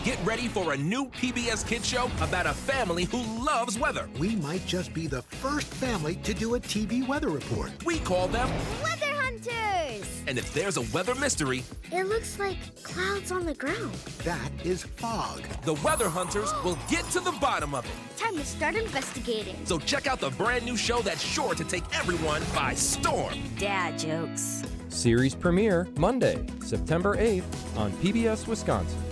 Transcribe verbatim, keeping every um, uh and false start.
Get ready for a new P B S Kids show about a family who loves weather. We might just be the first family to do a T V weather report. We call them Weather Hunters! And if there's a weather mystery, it looks like clouds on the ground. That is fog. The Weather Hunters will get to the bottom of it. Time to start investigating. So check out the brand new show that's sure to take everyone by storm. Dad jokes. Series premiere Monday, September eighth on P B S Wisconsin.